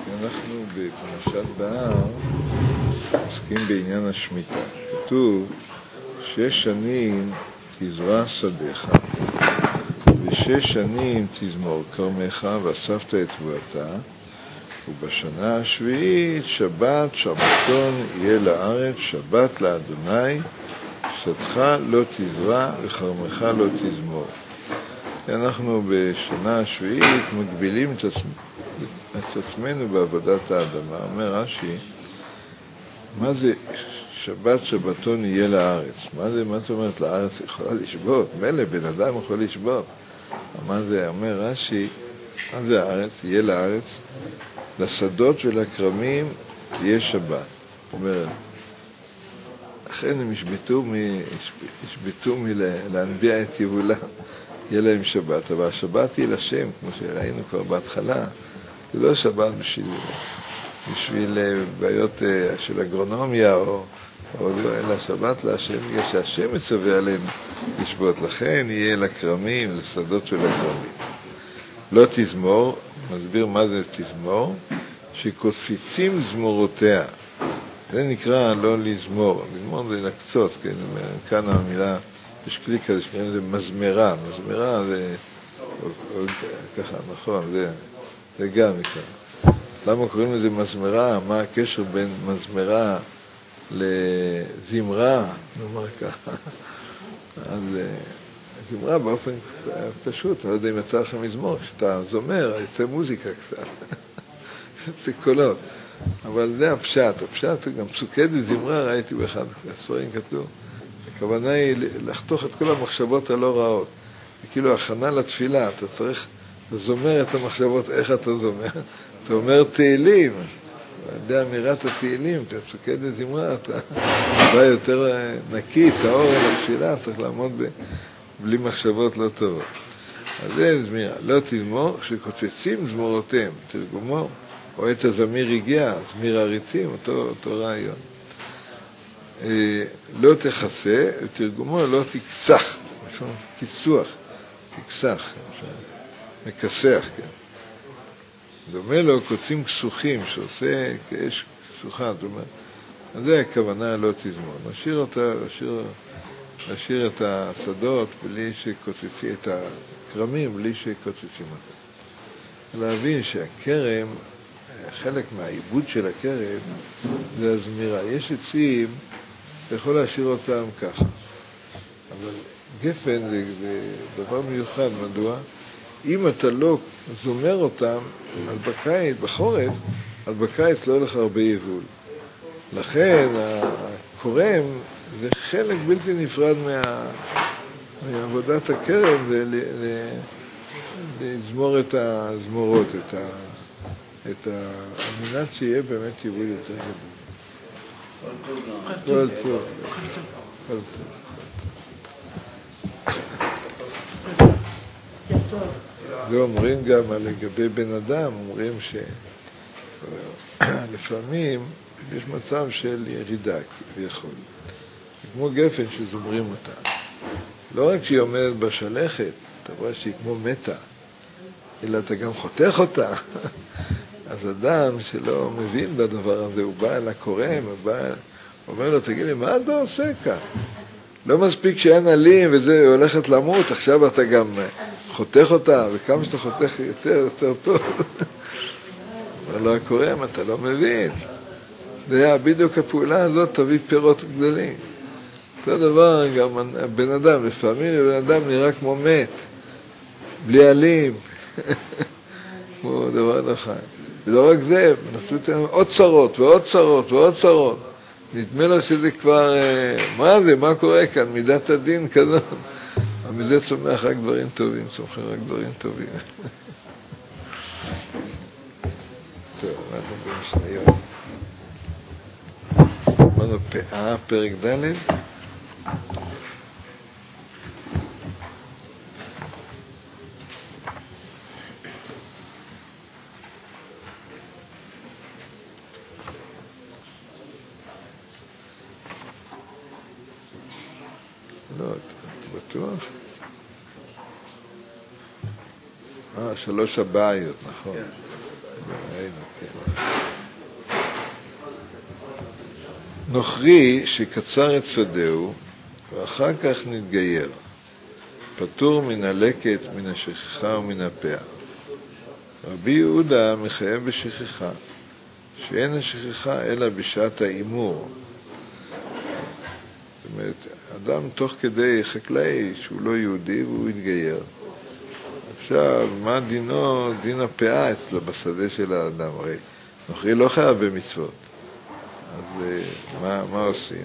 אנחנו בפרשת בהר עוסקים בעניין השמיטה. כתוב 6 שנים תזרע שדיך, ו6 שנים תזמור כרמך ואספת את תבואתה, ובשנה השביעית שבת שבתון יהיה לארץ, שבת לאדוני, שדך לא תזרע וכרמך לא תזמור. אנחנו בשנה השביעית מגבילים את עצמנו בעבודת האדמה. אומר רש"י, מה זה שבת שבתון יהיה לארץ? מה זאת אומרת לארץ יכולה לשבות? מילא בן אדם יכול לשבות. מה זה? אומר רש"י, מה זה הארץ? יהיה לארץ, לשדות ולכרמים תהיה שבת. זאת אומרת, אכן הם ישבטו מלהנביע את יבולה, יהיה להם שבת, אבל השבת היא לשם, כמו שראינו כבר בהתחלה. זה לא שבת בשביל בעיות של אגרונומיה או לא, אלא שבת להשם, בגלל שהשם מצווה עליהם לשבות. לכן יהיה לכרמים, לשדות ולכרמים. לא תזמור, מסביר מה זה תזמור, שקוציצים זמורותיה. זה נקרא לא לזמור, לזמור זה לקצוץ, כן? כאן המילה, יש כלי כזה שקוראים לזה מזמרה, מזמרה זה ככה, נכון, זה גם מכאן. למה קוראים לזה מזמרה? מה הקשר בין מזמרה לזמרה? נאמר ככה. אז זמרה באופן פשוט, לא יודע אם יצא לך מזמור, כשאתה זומר, יצא מוזיקה קצת, יצא קולות. אבל זה הפשט, גם פסוקי דזמרה, ראיתי באחד הספרים כתוב, הכוונה היא לחתוך את כל המחשבות הלא רעות. זה כאילו הכנה לתפילה, אתה צריך לזומר את המחשבות, איך אתה זומר? אתה אומר תהילים, על ידי אמירת התהילים, פסוקי דזמרה, אתה בא יותר נקי, טהור אל התפילה, צריך לעמוד בלי מחשבות לא טובות. אז זה זמירה, לא תזמור, שקוצצים זמורותיהם, תרגומו, או את הזמיר הגיע, זמיר הריצים, אותו רעיון. לא תכסה, תרגומו לא תכסח, כיסוח, תכסח, מכסח, כן. דומה לו קוצים כסוחים, שעושה כאש כסוחה, זאת אומרת, אז זה הכוונה לא תזמור. נשאיר את השדות בלי שקוצצים, את הכרמים בלי שקוצצים אותם. להבין שהכרם, חלק מהעיבוד של הכרם זה הזמירה. יש עצים, אתה יכול להשאיר אותם ככה. אבל גפן זה דבר מיוחד, מדוע? אם אתה לא זומר אותם, אז בקיץ, בחורף, אז בקיץ לא הולך הרבה יבול. לכן הקורם זה חלק בלתי נפרד מעבודת הכרם, זה לזמור את הזמורות, על מנת שיהיה באמת יבול יותר גדול. כל טוב. זה אומרים גם לגבי בן אדם, אומרים שלפעמים יש מצב של ירידה כביכול. כמו גפן שזומרים אותה. לא רק שהיא עומדת בשלכת, אתה רואה שהיא כמו מתה, אלא אתה גם חותך אותה. אז אדם שלא מבין בדבר הזה, הוא בא אל הקורם, אומר לו, תגיד לי, מה אתה עושה כאן? לא מספיק שאין עלים וזה, הולכת למות, עכשיו אתה גם חותך אותה, וכמה שאתה חותך יותר טוב. אבל לא הקורם, אתה לא מבין. זה היה בדיוק הפעולה הזאת, תביא פירות גדולים. אותו דבר גם בן אדם, לפעמים בן אדם נראה כמו מת, בלי עלים, כמו דבר לא חי. ולא רק זה, נפלו עוד צרות ועוד צרות ועוד צרות. נדמה לו שזה כבר, מה זה, מה קורה כאן, מידת הדין כזאת. אבל מזה צומח רק דברים טובים, צומחים רק דברים טובים. טוב, אנחנו במשניות. אמרנו פאה, פרק ד'. לא, בטוח? 3 הבעיות, נכון. ראינו, כן. נוכרי שקצר את שדהו ואחר כך נתגייר, פטור מן הלקט, מן השכחה ומן הפאה. רבי יהודה מחייב בשכחה, שאין השכחה אלא בשעת האימור. זאת אומרת, אדם תוך כדי חקלאי שהוא לא יהודי והוא יתגייר. עכשיו, מה דינו? דין הפאה אצלו בשדה של האדם. הרי נוכרי לא חייב במצוות. אז מה עושים?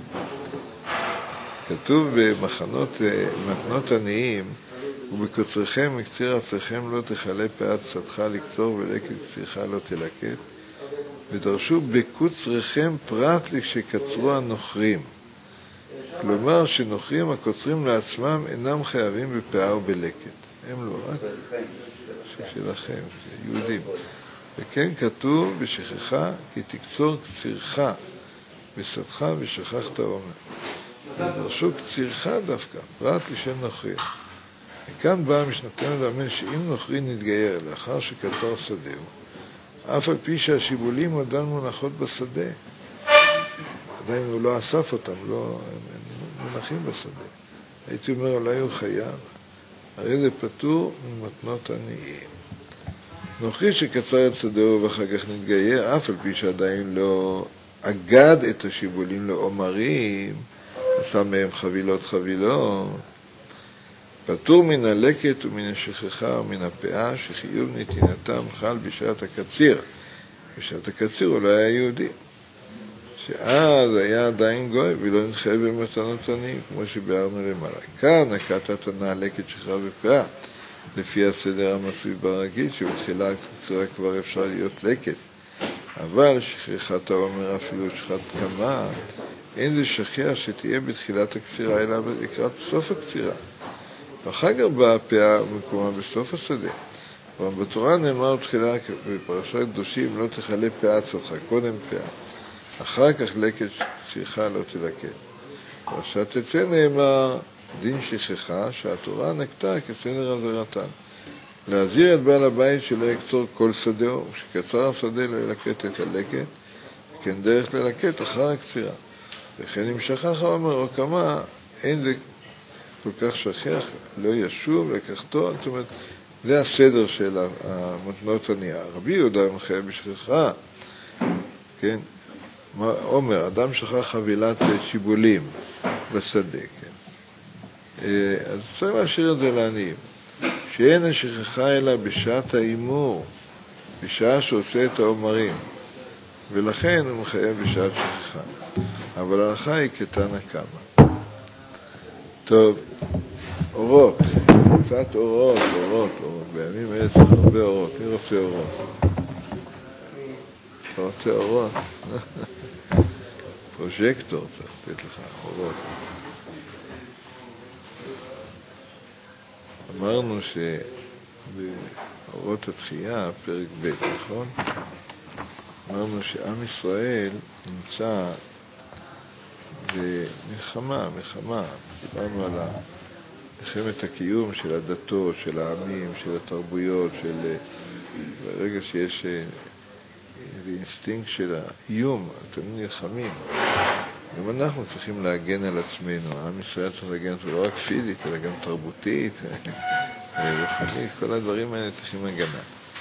כתוב במתנות עניים, ובקוצריכם מקציר ארצכם לא תכלה פאת שדך לקצור ולקט קצירך לא תלקט, ודרשו בקוצריכם פרט שקצרו הנוכרים. כלומר שנוכרים הקוצרים לעצמם אינם חייבים בפאה ובלקט. הם לא, רק שלכם, יהודים. וכן כתוב בשכחה כי תקצור קצירך בשדך ושכחת עומר. ודרשו קצירך דווקא, פרט לשם נוכרים. וכאן באה משנתנו לאמן שאם נוכרי נתגייר לאחר שקצר שדהו, אף על פי שהשיבולים עדיין מונחות בשדה, עדיין הוא לא אסף אותם, הם מונחים בשדה. הייתי אומר, אולי הוא חייב, הרי זה פטור ממתנות עניים. נוכרי שקצר את שדהו ואחר כך נתגייר, אף על פי שעדיין לא אגד את השיבולים לעומרים, עשה מהם חבילות, פטור מן הלקט ומן השכחה ומן הפאה, שחיוב נתינתם חל בשעת הקציר. בשעת הקציר הוא לא היה יהודי, שאז היה עדיין גוי ולא נתחייב במתנות עניים, כמו שביארנו למעלה. כאן נקטת הלקט, שכחה ופאה, לפי הסדר המצוי ברגיל, שבתחילה הקצרה כבר אפשר להיות לקט. אבל שכחת העומר אפילו שכחת כמה, אין זה שכח שתהיה בתחילת הקצירה, אלא לקראת סוף הקצירה. ואחר כך באה הפאה ומקומה בסוף השדה. אבל בתורה נאמר תחילה בפרשת קדושים, לא תכלה פאה צלך, קודם פאה. אחר כך לקט קצירך לא תלקט. פרשת תצא נאמר דין שכחה, שהתורה נקטה כסדר עבירתן. להזהיר את בעל הבית שלא יקצור כל שדהו, כשקצר השדה לא ילקט את הלקט, וכן דרך ללקט אחר הקצירה. וכן אם שכח העומר או כמה, אין זה כל כך שכח, לא ישוב לקחתו. זאת אומרת, זה הסדר של המתנות עניים. רבי יהודה מחייב בשכחה, כן? עומר, אדם שכח חבילת שיבולים בשדה, כן? אז צריך להשאיר את זה לעניים. שאין השכחה אלא בשעת האימור, בשעה שעושה את העומרים, ולכן הוא מחייב בשעת שכחה. אבל ההלכה היא כתנא קמא. טוב, אורות, קצת אורות. בימים אלה צריך הרבה אורות. מי רוצה אורות? אתה רוצה אורות? פרוז'קטור צריך לתת לך אורות. אמרנו שבאורות התחייה, פרק ב', נכון? אמרנו שעם ישראל נמצא במלחמה, דיברנו על מלחמת הקיום של הדתות, של העמים, של התרבויות, ברגע שיש איזה אינסטינקט של האיום, אתם נלחמים. גם אנחנו צריכים להגן על עצמנו, עם ישראל צריך להגן על עצמנו, לא רק פיזית, אלא גם תרבותית, רוחנית, כל הדברים האלה צריכים הגנה.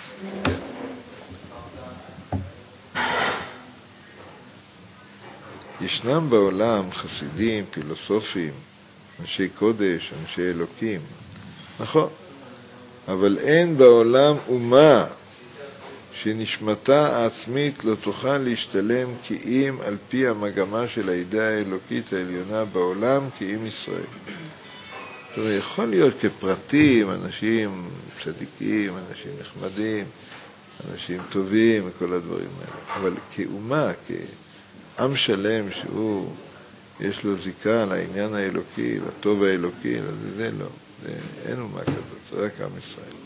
ישנם בעולם חסידים, פילוסופים, אנשי קודש, אנשי אלוקים, נכון, אבל אין בעולם אומה שנשמתה העצמית לא תוכל להשתלם כי אם על פי המגמה של הידיעה האלוקית העליונה בעולם כי אם ישראל. זאת אומרת, יכול להיות כפרטים, אנשים צדיקים, אנשים נחמדים, אנשים טובים וכל הדברים האלה, אבל כאומה, כעם שלם שהוא יש לו זיקה לעניין האלוקי, לטוב האלוקי, זה לא, אין אומה כזאת, זה רק עם ישראל.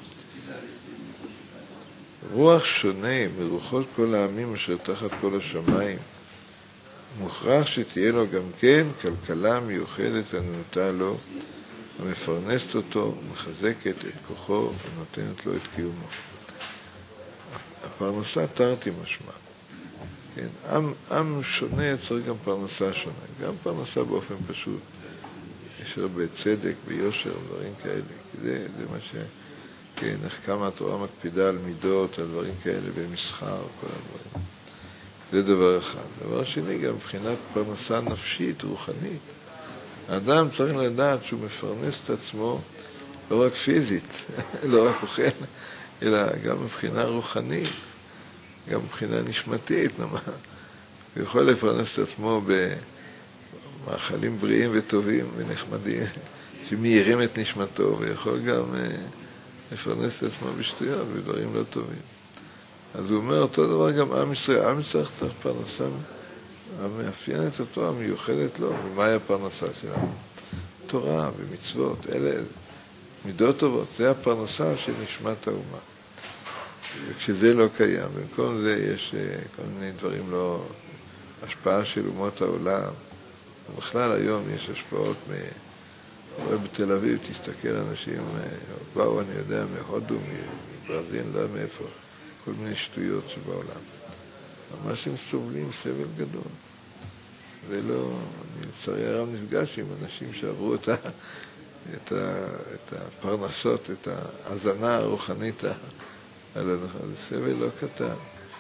רוח שונה מרוחות כל העמים אשר תחת כל השמיים, מוכרח שתהיה לו גם כן כלכלה מיוחדת הנוטה לו, המפרנסת אותו, מחזקת את כוחו ונותנת לו את קיומו. הפרנסה תרתי משמע, כן, עם שונה צריך גם פרנסה שונה, גם פרנסה באופן פשוט. יש הרבה צדק ויושר, דברים כאלה, כי זה מה ש... כן, איך כמה התורה מקפידה על מידות, על דברים כאלה, במסחר, כל הדברים. זה דבר אחד. דבר שני, גם מבחינת פרנסה נפשית, רוחנית. האדם צריך לדעת שהוא מפרנס את עצמו לא רק פיזית, לא רק אוכל, אלא גם מבחינה רוחנית, גם מבחינה נשמתית. הוא יכול לפרנס את עצמו במאכלים בריאים וטובים ונחמדים, שמאירים את נשמתו, ויכול גם לפרנס את עצמו בשטויות ודברים לא טובים. אז הוא אומר אותו דבר גם עם ישראל. עם ישראל צריך פרנסה המאפיינת אותו, המיוחדת לו. ומהי הפרנסה שלנו? תורה ומצוות, אלה מידות טובות. זה הפרנסה של נשמת האומה. וכשזה לא קיים, במקום זה יש כל מיני דברים לא... השפעה של אומות העולם. ובכלל היום יש השפעות בתל אביב, תסתכל אנשים, באו, אני יודע, מהודו, מברזיל, לא מאיפה, כל מיני שטויות שבעולם. ממש הם סובלים סבל גדול. ולא, אני לצערי הרב נפגש עם אנשים שעברו את הפרנסות, את ההזנה הרוחנית, זה סבל לא קטן.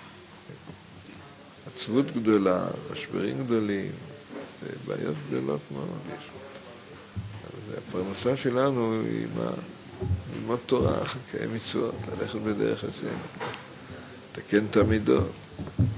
עצבות גדולה, משברים גדולים, בעיות גדולות מאוד יש. הפרנסה שלנו היא ללמוד תורה, לקיים מצוות, ללכת בדרך השם, לתקן את המידות.